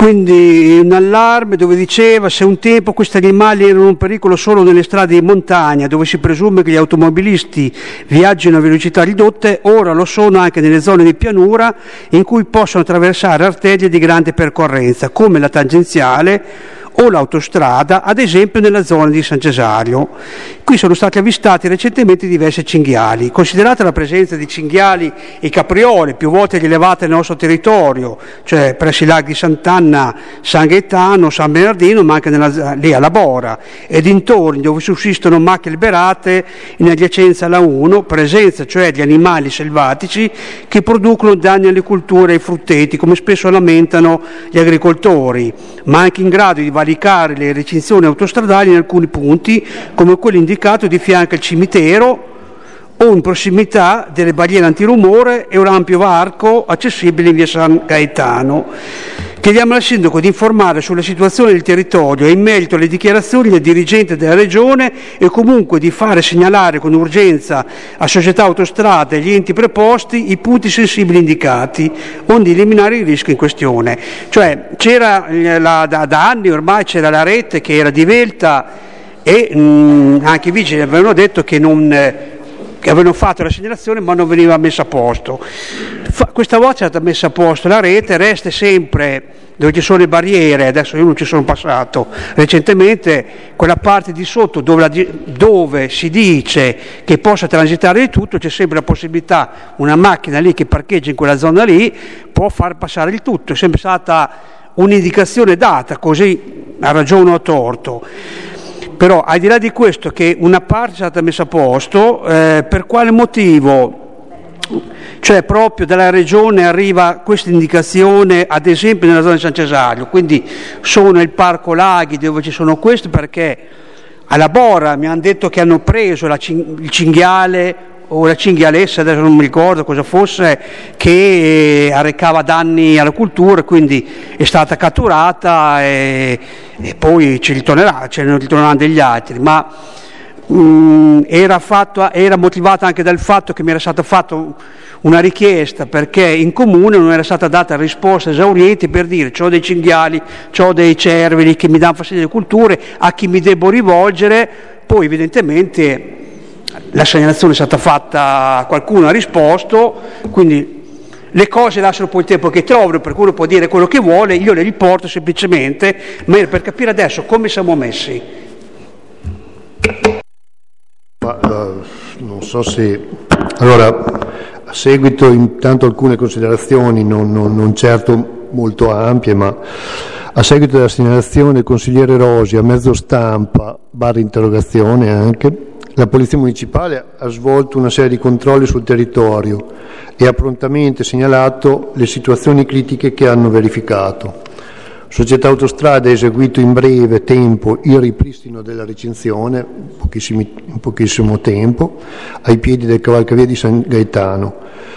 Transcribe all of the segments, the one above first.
Quindi un allarme dove diceva: se un tempo questi animali erano un pericolo solo nelle strade di montagna, dove si presume che gli automobilisti viaggino a velocità ridotte, ora lo sono anche nelle zone di pianura in cui possono attraversare arterie di grande percorrenza, come la tangenziale o l'autostrada, ad esempio nella zona di San Cesario. Qui sono stati avvistati recentemente diversi cinghiali. Considerata la presenza di cinghiali e capriole più volte rilevate nel nostro territorio, cioè presso i laghi di Sant'Anna, San Gaetano, San Bernardino, ma anche lì alla Bora e dintorni, dove sussistono macchie liberate in adiacenza alla 1, presenza cioè di animali selvatici che producono danni alle culture e ai frutteti, come spesso lamentano gli agricoltori, ma anche in grado di valicare le recinzioni autostradali in alcuni punti, come quello indicato di fianco al cimitero o in prossimità delle barriere antirumore e un ampio varco accessibile in via San Gaetano. Chiediamo al sindaco di informare sulla situazione del territorio e in merito alle dichiarazioni del dirigente della regione e comunque di fare segnalare con urgenza a società autostrade e gli enti preposti i punti sensibili indicati, onde eliminare il rischio in questione. Cioè c'era da anni ormai c'era la rete che era divelta e anche i vigili avevano detto che avevano fatto la segnalazione ma non veniva messa a posto. Questa volta è stata messa a posto la rete, resta sempre dove ci sono le barriere. Adesso io non ci sono passato recentemente, quella parte di sotto dove si dice che possa transitare di tutto, c'è sempre la possibilità, una macchina lì che parcheggia in quella zona lì può far passare il tutto, è sempre stata un'indicazione data, così a ragione o a torto. Però al di là di questo, che una parte è stata messa a posto, per quale motivo, cioè proprio dalla regione arriva questa indicazione, ad esempio nella zona di San Cesario, quindi sono il Parco Laghi dove ci sono questi, perché alla Bora mi hanno detto che hanno preso il cinghiale o la cinghialessa, adesso non mi ricordo cosa fosse, che arrecava danni alla cultura, quindi è stata catturata e poi ce ne ritorneranno degli altri, ma era motivata anche dal fatto che mi era stata fatta una richiesta, perché in comune non era stata data risposta esauriente per dire: c'ho dei cinghiali, c'ho dei cerveri che mi danno fastidio alle culture, a chi mi devo rivolgere? Poi evidentemente la segnalazione è stata fatta, qualcuno ha risposto, quindi le cose lasciano poi il tempo che trovano, per cui uno può dire quello che vuole, io le riporto semplicemente, ma per capire adesso come siamo messi. Non so se... Allora, a seguito intanto alcune considerazioni, non certo molto ampie, ma a seguito della segnalazione del consigliere Rosi a mezzo stampa, /interrogazione anche, la Polizia Municipale ha svolto una serie di controlli sul territorio e ha prontamente segnalato le situazioni critiche che hanno verificato. Società Autostrade ha eseguito in breve tempo il ripristino della recinzione, in pochissimo tempo, ai piedi del cavalcavia di San Gaetano,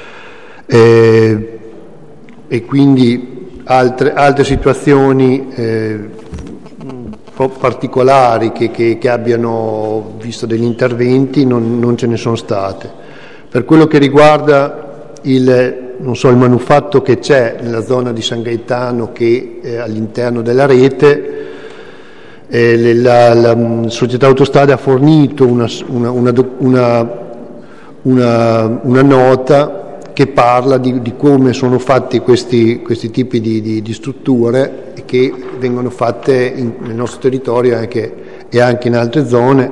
e quindi altre situazioni particolari che abbiano visto degli interventi non ce ne sono state. Per quello che riguarda il manufatto che c'è nella zona di San Gaetano, che all'interno della rete, la società Autostrade ha fornito una nota che parla di come sono fatti questi tipi di strutture che vengono fatte nel nostro territorio e anche in altre zone,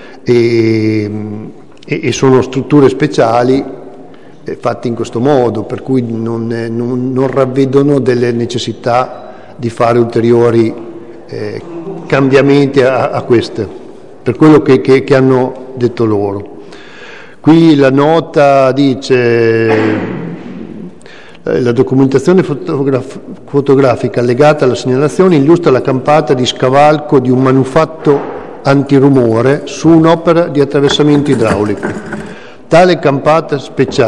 e sono strutture speciali fatte in questo modo, per cui non ravvedono delle necessità di fare ulteriori cambiamenti a queste, per quello che hanno detto loro. Qui la nota dice: la documentazione fotografica allegata alla segnalazione illustra la campata di scavalco di un manufatto antirumore su un'opera di attraversamento idraulico. Tali campate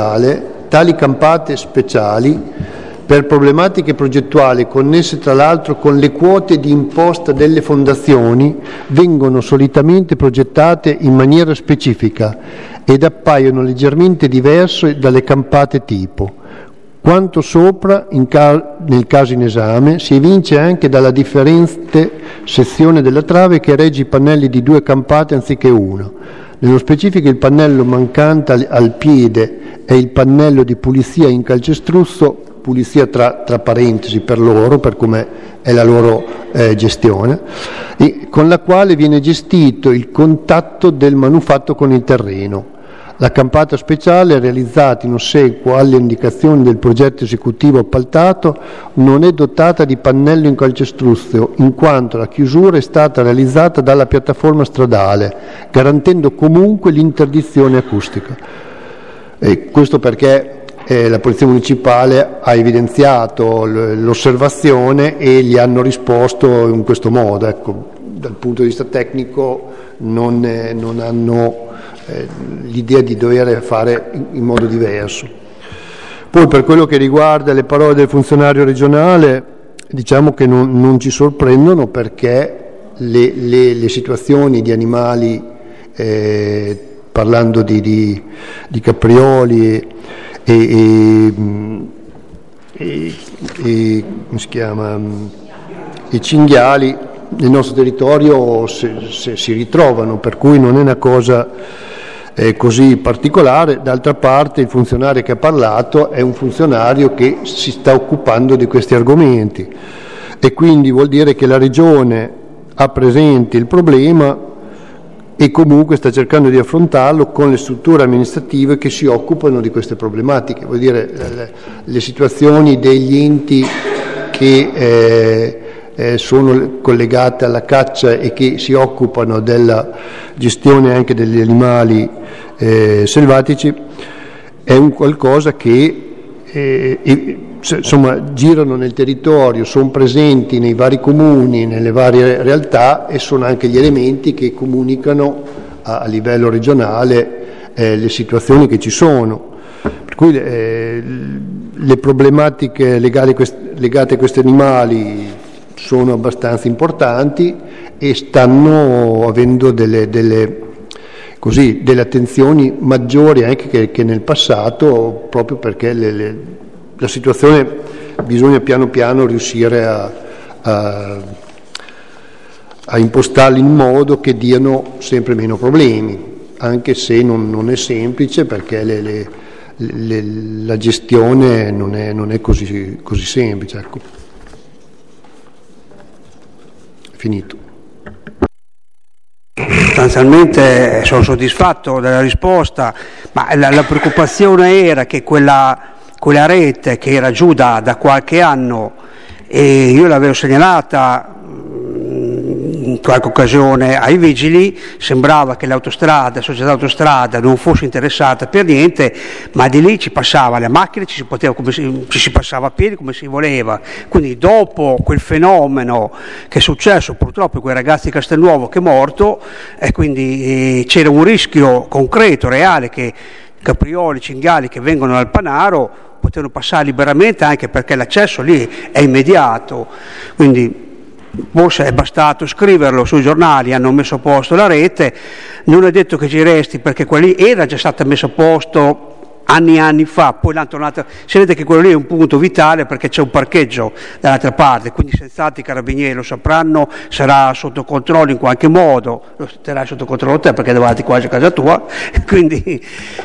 speciali per problematiche progettuali connesse tra l'altro con le quote di imposta delle fondazioni vengono solitamente progettate in maniera specifica ed appaiono leggermente diverse dalle campate tipo. Quanto sopra, nel caso in esame, si evince anche dalla differente sezione della trave che regge i pannelli di 2 campate anziché uno. Nello specifico il pannello mancante al piede è il pannello di pulizia in calcestruzzo, pulizia tra parentesi per loro, per come è la loro gestione, con la quale viene gestito il contatto del manufatto con il terreno. La campata speciale, realizzata in ossequio alle indicazioni del progetto esecutivo appaltato, non è dotata di pannello in calcestruzzo, in quanto la chiusura è stata realizzata dalla piattaforma stradale, garantendo comunque l'interdizione acustica. Questo perché la Polizia Municipale ha evidenziato l'osservazione e gli hanno risposto in questo modo. Ecco, dal punto di vista tecnico non hanno l'idea di dover fare in modo diverso. Poi per quello che riguarda le parole del funzionario regionale, diciamo che non ci sorprendono, perché le situazioni di animali, parlando di caprioli e come si chiama, i cinghiali nel nostro territorio si ritrovano, per cui non è una cosa così particolare. D'altra parte il funzionario che ha parlato è un funzionario che si sta occupando di questi argomenti, e quindi vuol dire che la Regione ha presente il problema e comunque sta cercando di affrontarlo con le strutture amministrative che si occupano di queste problematiche. Vuol dire le situazioni degli enti che sono collegate alla caccia e che si occupano della gestione anche degli animali selvatici, è un qualcosa che insomma girano nel territorio, sono presenti nei vari comuni, nelle varie realtà, e sono anche gli elementi che comunicano a livello regionale le situazioni che ci sono. Per cui le problematiche legate a questi animali sono abbastanza importanti e stanno avendo delle attenzioni maggiori anche che nel passato, proprio perché la situazione bisogna piano piano riuscire a impostarli in modo che diano sempre meno problemi, anche se non è semplice, perché la gestione non è così semplice, ecco. Finito. Sostanzialmente sono soddisfatto della risposta, ma la preoccupazione era che quella rete che era giù da qualche anno, e io l'avevo segnalata in qualche occasione ai vigili, sembrava che la società autostrada non fosse interessata per niente, ma di lì ci passava le macchine, ci si passava a piedi come si voleva. Quindi dopo quel fenomeno che è successo purtroppo quei ragazzi di Castelnuovo, che è morto, e quindi c'era un rischio concreto, reale, che caprioli, cinghiali che vengono dal Panaro potevano passare liberamente, anche perché l'accesso lì è immediato. Quindi forse è bastato scriverlo sui giornali, hanno messo a posto la rete, non è detto che ci resti, perché quella lì era già stata messa a posto anni e anni fa, poi l'hanno tornata. Si vede che quello lì è un punto vitale, perché c'è un parcheggio dall'altra parte, quindi senz'altro i carabinieri lo sapranno, sarà sotto controllo in qualche modo, lo terrai sotto controllo te perché è davanti quasi a casa tua, quindi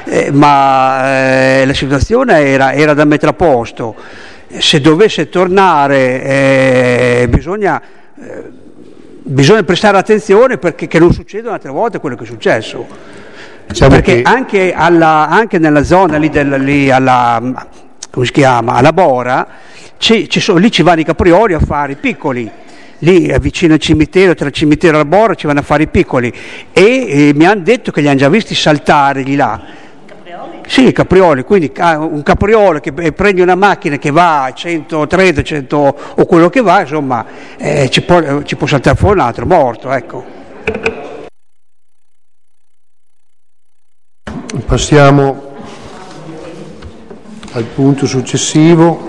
la situazione era da mettere a posto. Se dovesse tornare bisogna prestare attenzione, perché che non succeda un'altra volta quello che è successo. Diciamo, perché anche nella zona lì alla, come si chiama, alla Bora, lì ci vanno i caprioli a fare i piccoli, lì vicino al cimitero, tra il cimitero e la Bora ci vanno a fare i piccoli, e mi hanno detto che li hanno già visti saltare di là. Sì, caprioli, quindi un capriolo che prende una macchina che va a 130, 100 o quello che va, insomma, ci può saltare fuori un altro morto, ecco. Passiamo al punto successivo.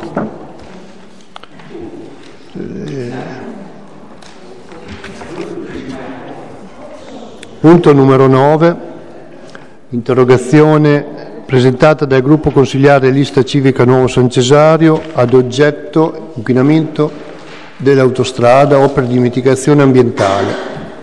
Punto numero 9, interrogazione presentata dal gruppo consigliare Lista Civica Nuovo San Cesario, ad oggetto inquinamento dell'autostrada, opere di mitigazione ambientale.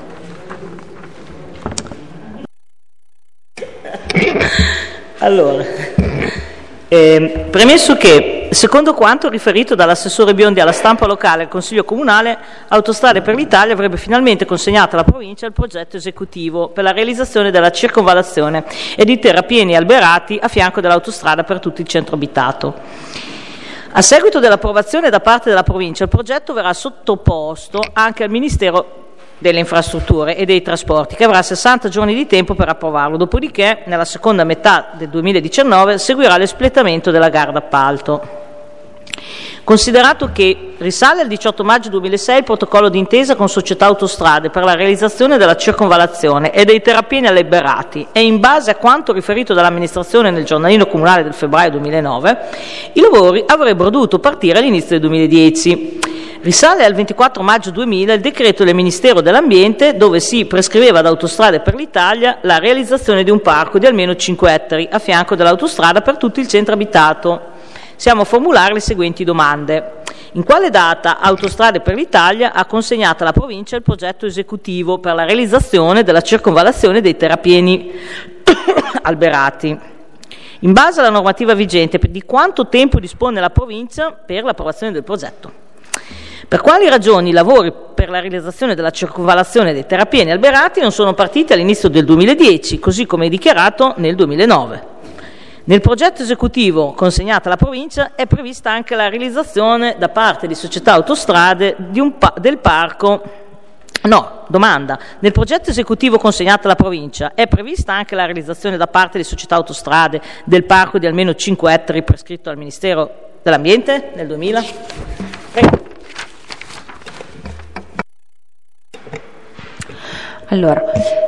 Allora, premesso che, secondo quanto riferito dall'assessore Biondi alla stampa locale e al Consiglio Comunale, Autostrade per l'Italia avrebbe finalmente consegnato alla provincia il progetto esecutivo per la realizzazione della circonvallazione e di terrapieni alberati a fianco dell'autostrada per tutto il centro abitato. A seguito dell'approvazione da parte della provincia, il progetto verrà sottoposto anche al Ministero delle Infrastrutture e dei Trasporti, che avrà 60 giorni di tempo per approvarlo, dopodiché nella seconda metà del 2019 seguirà l'espletamento della gara d'appalto. Considerato che risale al 18 maggio 2006 il protocollo d'intesa con Società Autostrade per la realizzazione della circonvallazione e dei terrapieni alberati e in base a quanto riferito dall'amministrazione nel giornalino comunale del febbraio 2009, i lavori avrebbero dovuto partire all'inizio del 2010. Risale al 24 maggio 2000 il decreto del Ministero dell'Ambiente dove si prescriveva ad Autostrade per l'Italia la realizzazione di un parco di almeno 5 ettari a fianco dell'autostrada per tutto il centro abitato. Siamo a formulare le seguenti domande. In quale data Autostrade per l'Italia ha consegnato alla provincia il progetto esecutivo per la realizzazione della circonvallazione dei terrapieni alberati? In base alla normativa vigente, di quanto tempo dispone la provincia per l'approvazione del progetto? Per quali ragioni i lavori per la realizzazione della circonvallazione dei terrapieni alberati non sono partiti all'inizio del 2010, così come dichiarato nel 2009? Nel progetto esecutivo consegnato alla provincia è prevista anche la realizzazione da parte di Società Autostrade del parco. No, domanda. Nel progetto esecutivo consegnato alla provincia è prevista anche la realizzazione da parte di Società Autostrade del parco di almeno 5 ettari prescritto dal Ministero dell'Ambiente nel 2000? Prego. Allora,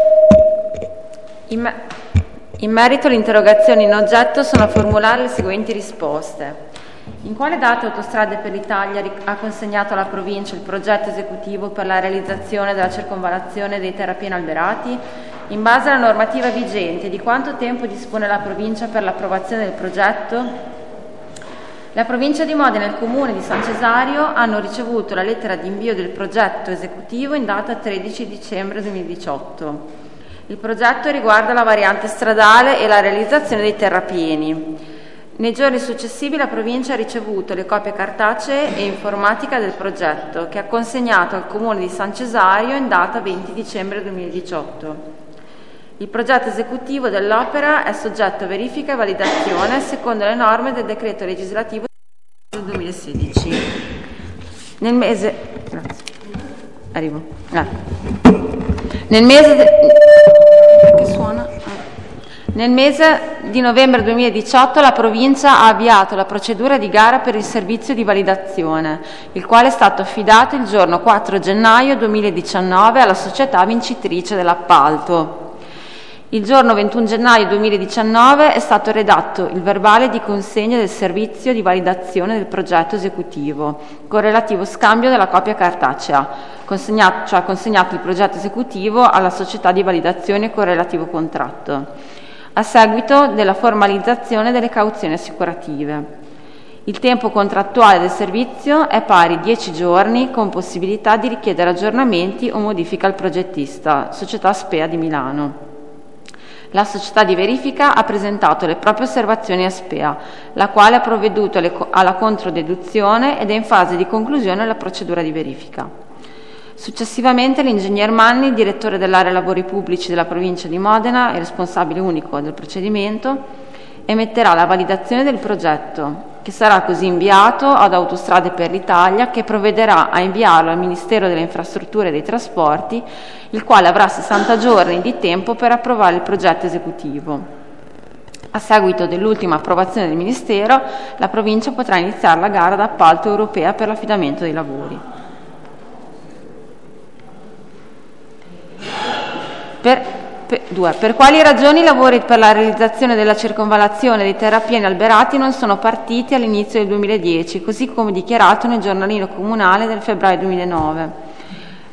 in merito alle interrogazioni in oggetto sono a formulare le seguenti risposte. In quale data Autostrade per l'Italia ha consegnato alla provincia il progetto esecutivo per la realizzazione della circonvallazione dei terrapieni alberati? In base alla normativa vigente, di quanto tempo dispone la provincia per l'approvazione del progetto? La provincia di Modena e il comune di San Cesario hanno ricevuto la lettera di invio del progetto esecutivo in data 13 dicembre 2018. Il progetto riguarda la variante stradale e la realizzazione dei terrapieni. Nei giorni successivi la provincia ha ricevuto le copie cartacee e informatica del progetto che ha consegnato al comune di San Cesario in data 20 dicembre 2018. Il progetto esecutivo dell'opera è soggetto a verifica e validazione secondo le norme del decreto legislativo del 2016. Nel mese di novembre 2018 la provincia ha avviato la procedura di gara per il servizio di validazione, il quale è stato affidato il giorno 4 gennaio 2019 alla società vincitrice dell'appalto. Il giorno 21 gennaio 2019 è stato redatto il verbale di consegna del servizio di validazione del progetto esecutivo, con relativo scambio della copia cartacea, ha consegnato il progetto esecutivo alla società di validazione con relativo contratto, a seguito della formalizzazione delle cauzioni assicurative. Il tempo contrattuale del servizio è pari 10 giorni con possibilità di richiedere aggiornamenti o modifica al progettista, Società Spea di Milano. La società di verifica ha presentato le proprie osservazioni a Spea, la quale ha provveduto alla controdeduzione ed è in fase di conclusione della procedura di verifica. Successivamente l'ingegner Manni, direttore dell'area lavori pubblici della provincia di Modena e responsabile unico del procedimento, emetterà la validazione del progetto, che sarà così inviato ad Autostrade per l'Italia, che provvederà a inviarlo al Ministero delle Infrastrutture e dei Trasporti, il quale avrà 60 giorni di tempo per approvare il progetto esecutivo. A seguito dell'ultima approvazione del Ministero, la provincia potrà iniziare la gara d'appalto europea per l'affidamento dei lavori. Per quali ragioni i lavori per la realizzazione della circonvallazione dei terrapieni alberati non sono partiti all'inizio del 2010, così come dichiarato nel giornalino comunale del febbraio 2009?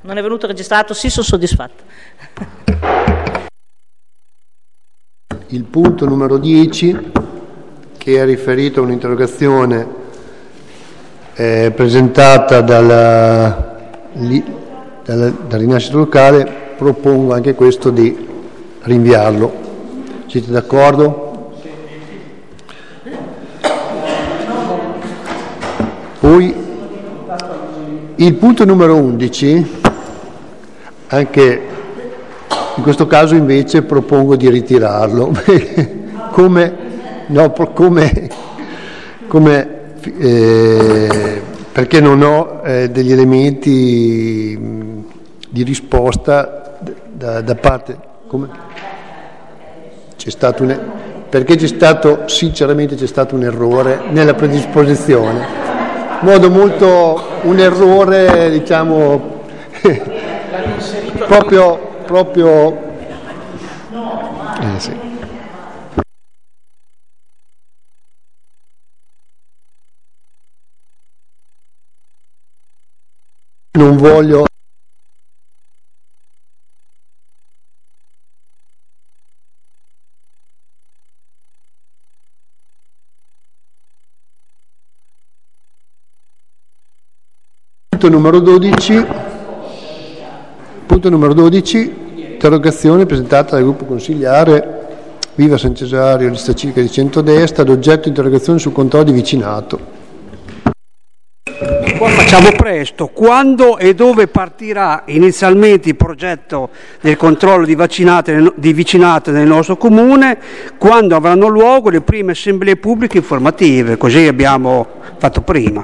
Non è venuto registrato, sì, sono soddisfatta. Il punto numero 10, che è riferito a un'interrogazione presentata dalla Rinascita Locale, propongo anche questo di rinviarlo. Siete d'accordo? Poi il punto numero 11, anche in questo caso invece propongo di ritirarlo, perché non ho degli elementi di risposta da parte. Perché sinceramente c'è stato un errore nella predisposizione, un errore, diciamo, proprio sì. Non voglio punto numero 12, interrogazione presentata dal gruppo consigliare Viva San Cesario, lista civica di centrodestra, ad oggetto interrogazione sul controllo di vicinato. Qua facciamo presto. Quando e dove partirà inizialmente il progetto del controllo di vicinato nel nostro comune? Quando avranno luogo le prime assemblee pubbliche informative? Così abbiamo fatto prima.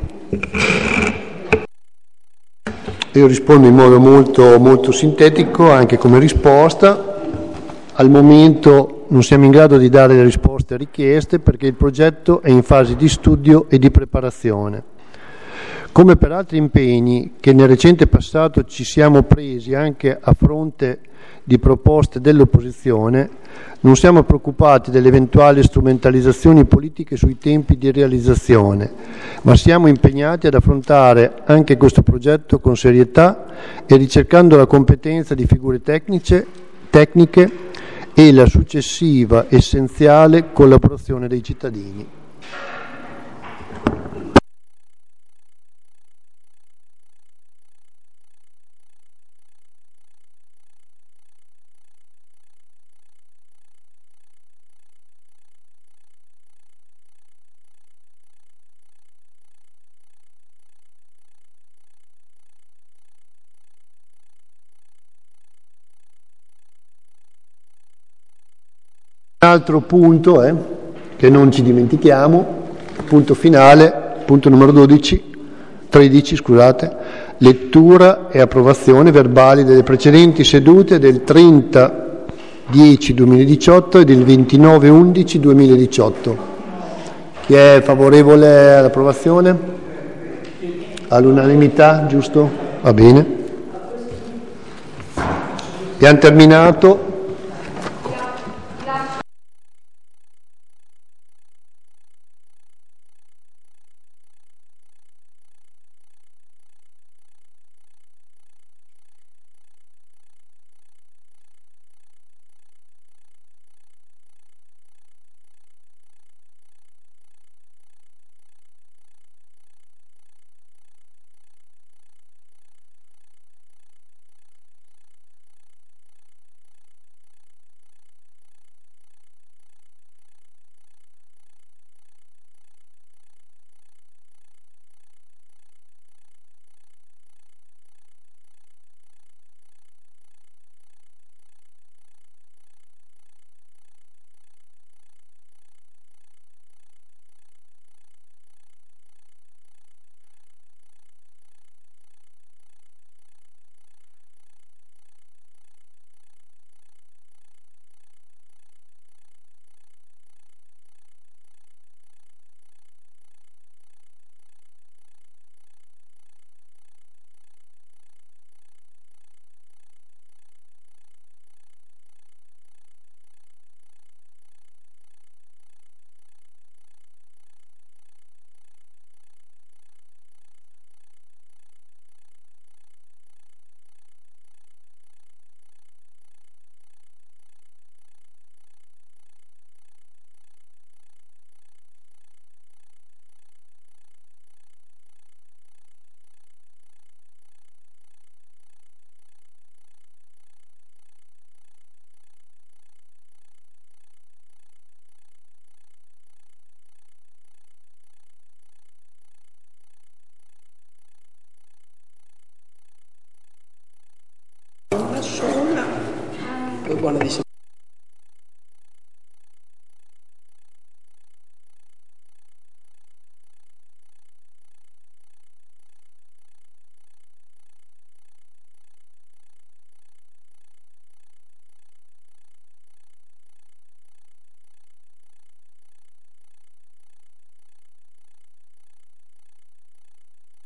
Io rispondo in modo molto sintetico anche come risposta. Al momento non siamo in grado di dare le risposte richieste perché il progetto è in fase di studio e di preparazione. Come per altri impegni che nel recente passato ci siamo presi anche a fronte di proposte dell'opposizione, non siamo preoccupati delle eventuali strumentalizzazioni politiche sui tempi di realizzazione, ma siamo impegnati ad affrontare anche questo progetto con serietà e ricercando la competenza di figure tecniche e la successiva essenziale collaborazione dei cittadini. Un altro punto che non ci dimentichiamo, punto finale, punto numero 13, lettura e approvazione verbali delle precedenti sedute del 30/10/2018 e del 29/11/2018. Chi è favorevole all'approvazione? All'unanimità, giusto? Va bene. Abbiamo terminato. Buona di